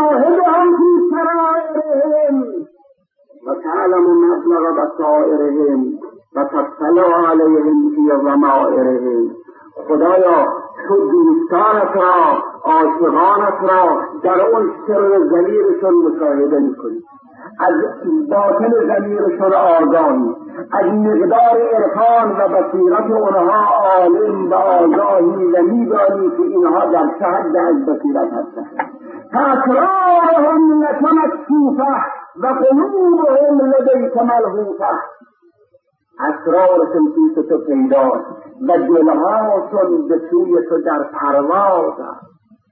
شاهدهم فی سرائرهم و تعلم مبلغ بصائرهم و تطلع علیهم فی ضمائرهم. خدایا تو دوستانت را، عاشقانت را در اون سر ضمیرشون مشاهده میکنی، از باطن ضمیرشون آگاهی، از مقدار عرفان و بصیرت اونها عالم و آگاهی و میدانی که اینها در چه حد از بصیرت هستند. فاسرارهم لك مکشوفه و قلوبهم لدیک ملهوفه. اسرارشون پیش تو پیداست و دلهاشون به سوی تو در پرواز است.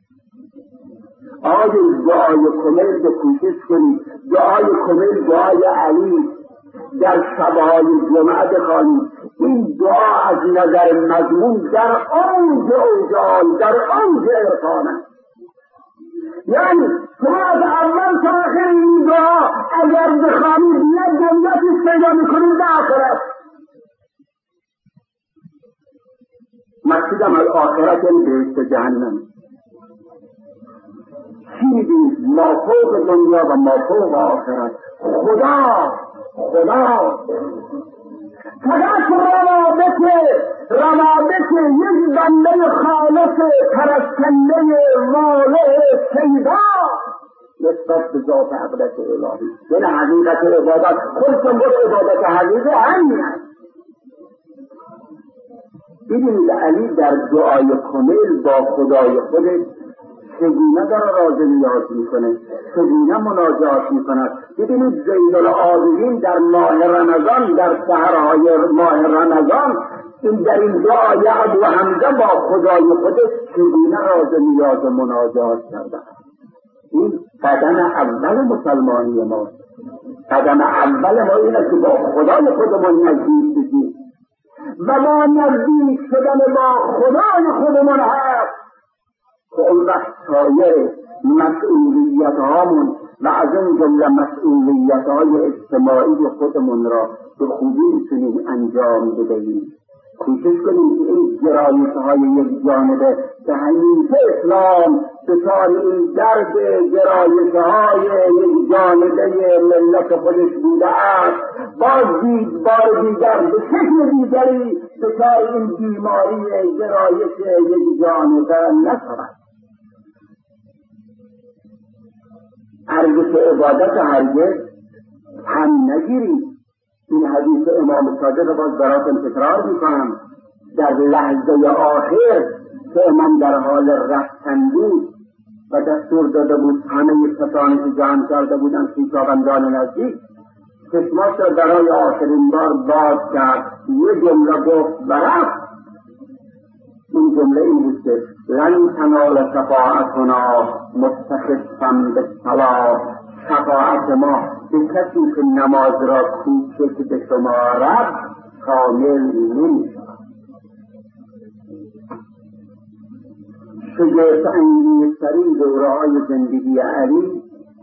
آیا دعای کمیل به کوشش کنید، دعای کمیل دعای علی در شبهای جمعه بخوانید. این دعا از نظر مضمون در اوج اوجال، در اوج عرفان است. یعنی شما از اول تا آخر این دعا اگر بخوانید نه جنتی پیدا میکنید در آخرت. مقصودم از آخرت بهشت جهنم. چیزی مافوق دنیا و مافوق آخرت. خدا فقط روابط یک بنده خالص پرستنده واله سیدا نسبت به ذات عبدت الهی. یعنی حقیقت عبادت خودتون بود عبادت حقیقی همین است. ببینید علی در دعای کمیل با خدای خودش چگونه داره راز نیاز میکنه، چگونه مناجات میکند. ببینید زین العابدین در ماه رمضان، در سحرهای ماه رمضان، این در این دعای ابو حمزه با خدای خودش چگونه راز نیاز و مناجات کرده. این قدم اول مسلمانی ما، قدم اول ما اینه که با خدای خودمون نزدیک بشیم و ما نزدیک شدن با خدای خودمون هست که اون وقت سایر مسئولیت هامون و از این جمله مسئولیت های اجتماعی خودمون را به خوبی میتونیم انجام بدهیم. کوشش کنیم که این گرایش های یک جانبه که همیشه اسلام دچار این درد گرایش های یک جانبه ملت خودش بوده است، باز بار دیگر به شکل دیگری دچار این بیماری گرایش یک جانبه نشود. ارزش عبادت هرگز هم نگیرید. این حدیث امام صادق باز براتون تکرار میکنم. در لحظه آخر که امام در حال رفتن بود و دستور داده بود همه کسانی که جمع کرده بودند خویشاوندان نزدیک، چشماش را برای آخرین بار باز کرد. یه جمله گفت و رفت. این جمله این بود که لن تنال شفاعتنا مستخفا بالصلاة. شفاعت ما به کسی که نماز را کوچک به شمارد کامل نمی‌شود. شگفت انگیزترین دوره‌های زندگی علی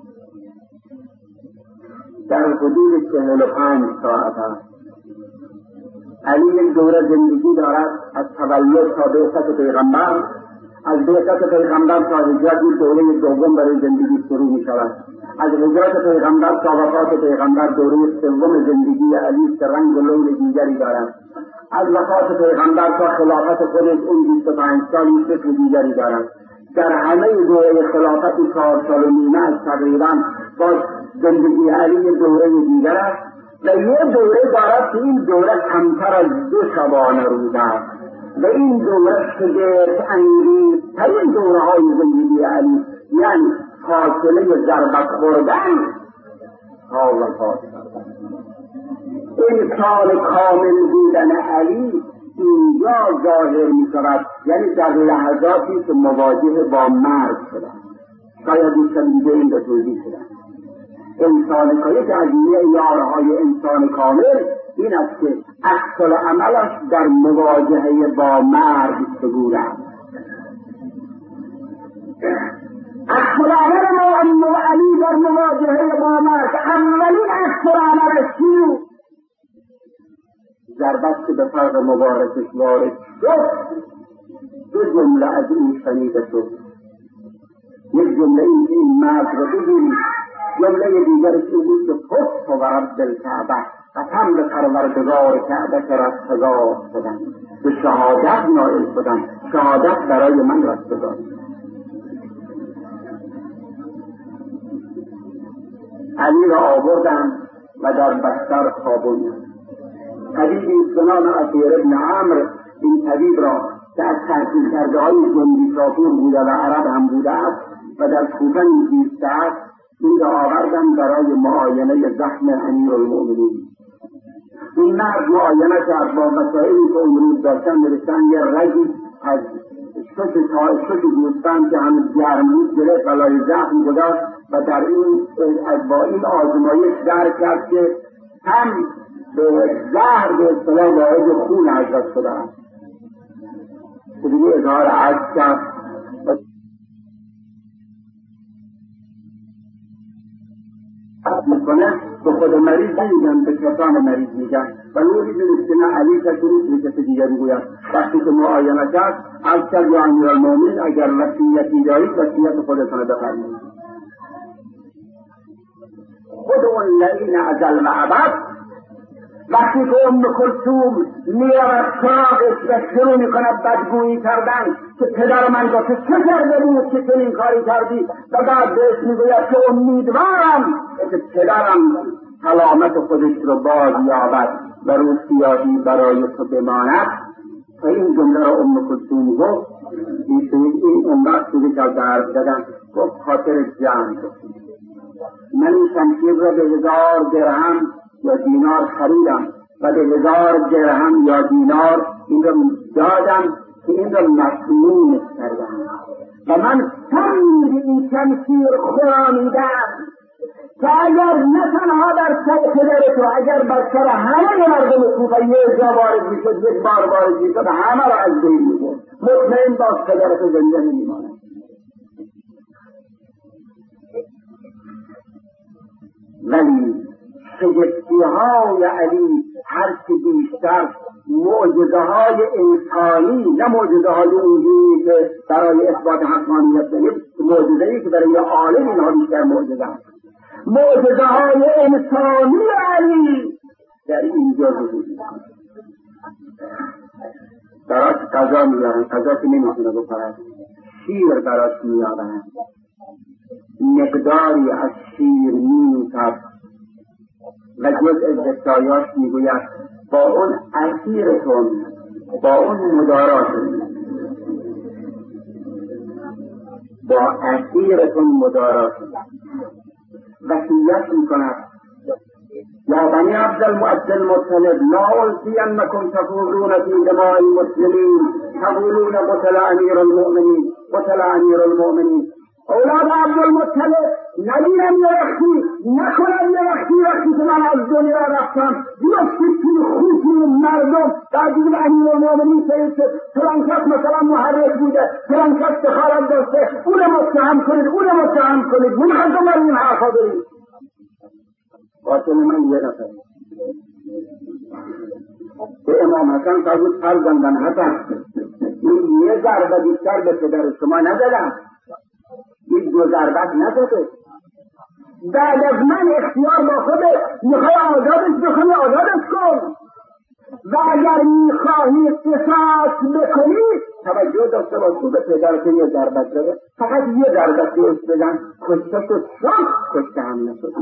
در حدود 45 ساعت است. علی یک دوره زندگی دارد از تولد تا بعثت پیغمبر، از بعثت پیغمبر تا هجرت دوره دوم برای زندگی شروع می شود. از هجرت پیغمبر تا وفات پیغمبر دوره سوم زندگی علی که رنگ و لون دیگری دارد. از وفات پیغمبر تا خلافت خودش اون 25 سالی شکل دیگری دارد. در همه دوره خلافت 4 سال و نیمه از تقریبا باز زندگی علی دوره دیگر است و یه دوره دارد که این دوره کمتر از 2 شبانه روز است و این دوره شگفت انگیزترین دوره های زندگی علی، یعنی فاصله ضربت خوردن تا وفات کردن. انسان کامل بودن علی اینجا ظاهر می شود، یعنی در لحظاتی که مواجه با مرگ شدن. شاید این شدیده این به توضیح شدن. انسان کامل که از معیارهای انسان کامل این است که عکس عملش در مواجهه با مرگ چگونه است. عکس عمل علی در مواجهه با مرگ اولین عکس عملش چیه؟ ضربت که به فرق مبارکش وارد شد 2 جمله از این شنیده شد. یک جمله این مرد رو بگیرید. جمله دیگرش این بود که فسق و رب الکعبه، قسم به پروردگار کعبه که رستگار شدن، به شهادت نائل شدن، شهادت برای من رستگار. علی را آوردن و در بستر خوابوندن. طبیبی به نام عصیر ابن عمرو این طبیب را که از تحصیل کرده های جنبی شاپور بوده و عرب هم بوده است و در کوفه زیسته است، این را آوردن برای معاینه زخم امیرالمؤمنین. این مرد معاینه کرد با مسائلی که امروز داشتن نوشتن یه رگی از شش گوسفند که همه گرم بود گرفت و لای زخم گذاشت و در این با این آزمایش درک کرد که هم به زهر به اصطلاح وارد خون حضرت شده است. که دیگه اظهار عجز کرد میکنه، به خود مریض نمیگن، به کسان مریض میگن و نوری دونست که نه علی کسی نیست به کسی دیگر میگوید. وقتی که معاینه کرد از کرد یا امیرالمؤمنین اگر وصیتی دارید وصیت خودتان بفرمایید. خود اون لعین ازل و ابد وقتی که ام کلثوم میرود سراغش و شروع میکند بدگویی کردن که پدر من را که چه کرده بود که چنین کاری کردی و بعد بهش میگوید که امیدوارم که پدرم سلامت خودش رو باز یابد و روسیایی برای تو بماند. و این جمله را ام کلثوم گفت. این اون وقت شروع کرد درد زدن، گفت خاطر جمع من این شمشیر را به 1000 درهم یا دینار خریدم و به 1000 درهم یا دینار این را دادم که این را مسموم کردم و من سنگ این شمشیر خرامیدم که اگر نه تنها در سر پدر تو، اگر بر سر همه مردم کوفه یک جا وارد میشد، یک بار وارد میشد، همه را از بین میبرد. مطمئن باش پدر تو زنده نمیماند. ولی شگفتی‌های علی هرچه بیشتر معجزه‌های انسانی، نه معجزه‌های اونجوری که برای اثبات حقانیت دارید، معجزه‌ای که برای عالم اینها بیشتر معجزه است. معجزه‌های انسانی علی در اینجا ظهور می‌کند. براش غذا می‌آورند، غذا که نمی‌تونه بخورد، شیر براش می‌آورند، مقداری از شیر می‌نوشد و جز ازدستایاش میگوید با اون اسیرتون، با اون مداراتون، با اسیرتون مداراتون وصیت میکند یا بنی عبدالمطلب لا ألفینکم تفوزون فی دماء المسلمین تقولون قتل امیر المؤمنین قتل امیر المؤمنین. اولاد عبدالمطلب ندیدم یه وقتی، نکنم یه وقتی که من از دنیا رفتم بیاستی توی خوشی مردم در دیگه امیرالمؤمنین شهید شد، فلان کس مثلا محرک بوده، فلان کس دخالت داشته، اون متهم کنید منحضر بر این حرفا برید. قاتل من یه نفر به امام حسن فرمود فرزندان حسن این یه ضربه بیشتر به پدر شما ندادم، این 2 ضربت نزده. بعد از من اختیار با خودت، میخوای آزادش بکنی آزادش کن و اگر میخواهی قصاص بکنی توجه داشته باشو به پدر که یه ضربت زده، فقط یه ضربت بهش بزن، کشته شد شد، کشته هم نشد.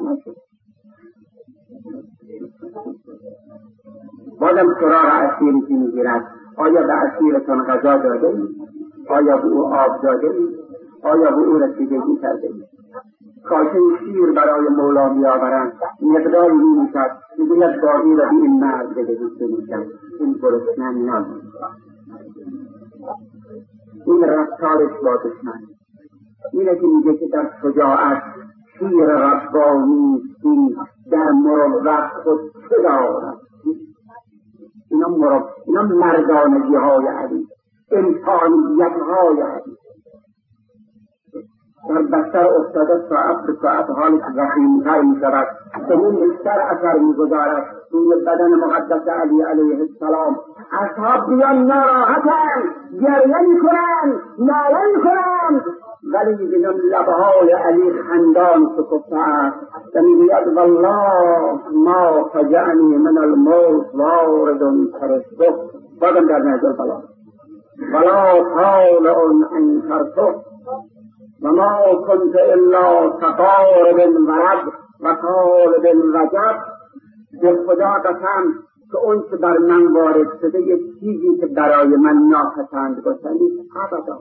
بازم سراغ اسیری که میگیرد، آیا به اسیرتون غذا داده ای؟ آیا به او آب داده ای؟ آیا به او رسیدگی کرده ای؟ کاسه شیر برای مولا میآورند، مقداری می‌نوشد، میگوید باقی را به این مرد بدهید بنوشد، این گرسنه نیازی. این رفتارش با دشمن اینه که میگه که در شجاعت شیر ربانی در مروت خود چه دارد. اینا مردانگی های علی، انسانیت های علی. در بستر افتاده ساعت به ساعت حالش وخیم‌تر می‌شود، سموم بیشتر اثر می‌گذارد روی بدن مقدس علی علیه السلام. اصحاب بیان ناراحتند، گریه می‌کنند، ناله می‌کنند ولی به لبهای علی خندان شکفته است و میگوید والله ما فجعنی من الموت وارد ترسه بادم در نظر بلا ولا طالع انکرته و ما کنت الا تقارب ورد و طالب وجب. به خدا قسم که اون که بر من وارد شده یک چیزی که برای من ناپسند باشه نیست ابدا.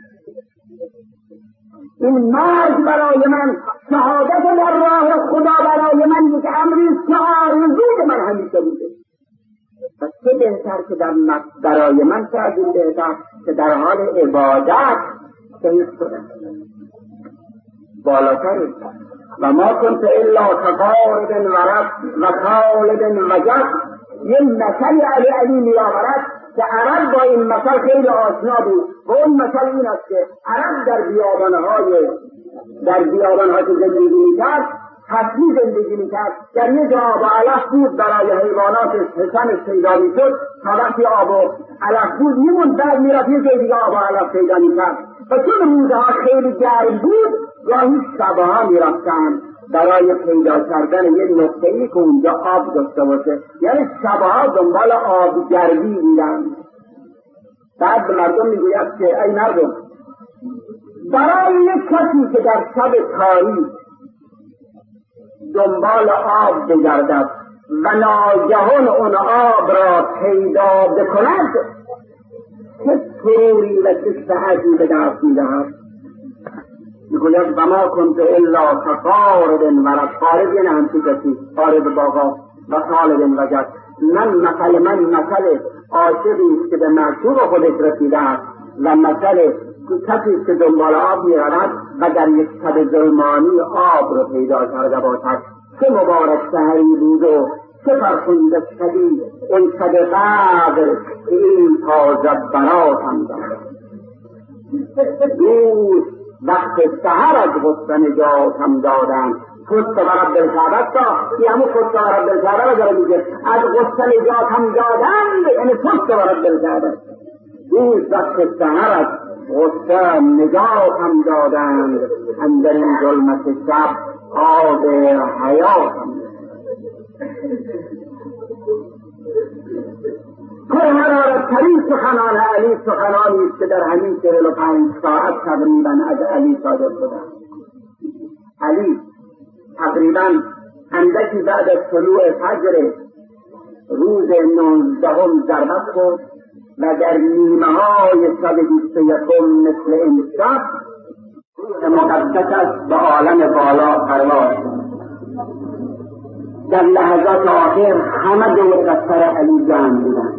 این مرگ برای من، شهادت در راه خدا برای من یک امری که آرزوی من همیشه بوده و چه بهتر که برای من این بهتر که در حال عبادت شهید شدم بالاتر. و ما کنت الا تقارب ورد و طالب وجب. یه مثل علی میآورد که عرب با این مثل خیلی آشنا بود و اون مثل این است که عرب در بیابان‌ها که زندگی می‌کرد حتمی زندگی می‌کرد. در یه جا آب و علف بود برای حیواناتش حسنش پیدا می‌شد تا وقتی آب و علف بود میموند بعد میرفت یه جای دیگه آب و علف پیدا می‌کرد و چون روزها خیلی گرم بود گاهی شبها میرفتن برای پیدا کردن یه نقطه‌ای که اونجا آب داشته باشه، یعنی شبها دنبال آبگردی بودن. بعد به مردم میگوید که ای مردم، برای یک کسی که در شب تاریک دنبال آب بگردد و ناگهان اون آب را پیدا بکند چه سروری و چه سعدی به دست می‌دهد. میگوید و ما کنت الا کفارد ورد. فارد یعنی همچی کسی فارد باقا و طالب وجد. من مثل عاشقی است که به معشوق خودش رسیده است و مثل کسی که دنبال آب میرود و در یک شب ظلمانی آب را پیدا کرده باشد. چه مبارک سحری بود و چه فرخنده شبی اون شب قدر که این تازه براتم دارد. دوست وقت سحر از غصه نجاتم دادن. خود رب الکعبه تا یعنی خود رب الکعبه را داره میگه از غصه نجاتم دادن، یعنی خود رب الکعبه. دوست وقت سحر از غصه نجاتم دادند، اندر این ظلمت شب آب حیاتم. پرحرارترین سخنان علی سخنانی است که در همین 45 ساعت تقریبا از علی صادر شده. علی تقریبا اندکی بعد از طلوع فجر روز 19 ضربت شد و در نیمه های شب 21 مثل این شب مقدسش به عالم بالا پرواز شد. در لحظات آخر همه دور دفتر علی جان بودند.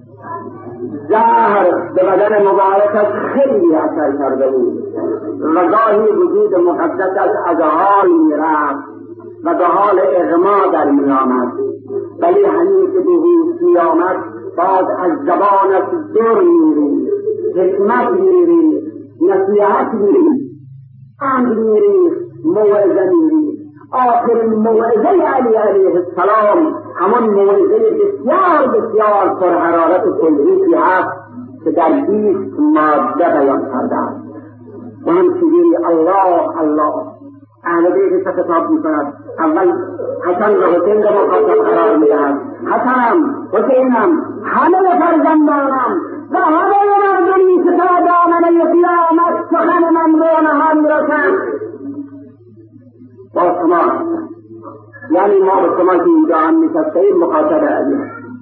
زهر به بدن مبارکش خیلی اثر کرده بود و گاهی وجود مقدسش از حال میرفت و به حال اغما در میآمد، ولی همین که به هوش میآمد باز از زبانش در میرید، حکمت میرید، نصیحت میرید، امر میرید، موعظه میرید. آخرین موعظه علی علیه السلام همان موعظه بسیار بسیار پرحرارت کلیتی هست که در 20 ماده بیان کرده است. و همچنین الله اهل بیت کتاب می‌کند. اول حسن و حسین را مخاطب قرار می‌دهد. حسنم، حسینم، همه فرزندانم و همه مردمی که تا دامنه قیامت سخن من رو نهان می‌رسند با شما هستند. یعنی ما به شما که اینجا هم نشسته‌ایم مخاطب علی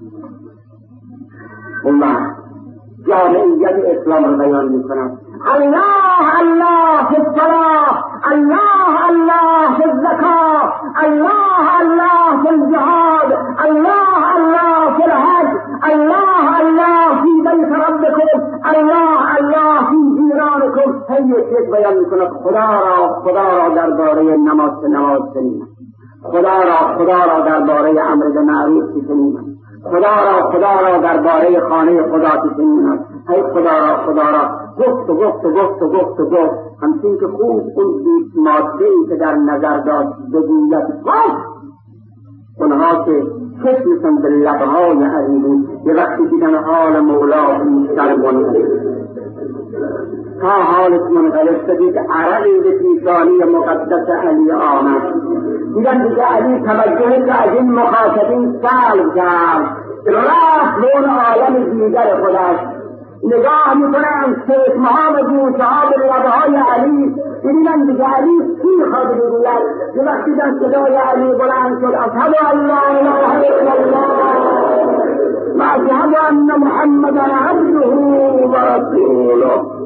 اون وقت جامعیت اسلام را بیان می‌کند. الله الله فی الصلاة، الله فی الزکاة، الله فی الجهاد، الله فی الحج، الله فی بیت ربکم، الله فی جیرانکم. یک بیان می‌کند. خدا را درباره نماز شنیدم، خدا را درباره امر به معروف شنیدم، خدا را درباره خانه خدا شنیدم. ای خدا را گفت همچین که خوب اون 20 ماده‌ای که در نظر داشت بگوید اونها که چشمشون به لبهای علی بود. یه وقتی دیدن حال مولا بیشتر بنده تا حالش منقلب شدی که عرقی به پیشانی مقدس علی آمد. دیدن دیگه علی توجه که از این مخاطبین سلب کرد، رفت به اون عالم دیگر خودش نگاه میکنن، چشمها و گوشها به لبهای علی. ببینن دیگه علی چی خواد بگوید. یه وقتی دیدن صدای علی بلند شد، اشهد ان لا اله الا الله و اشهد ان محمدا عبده و رسوله.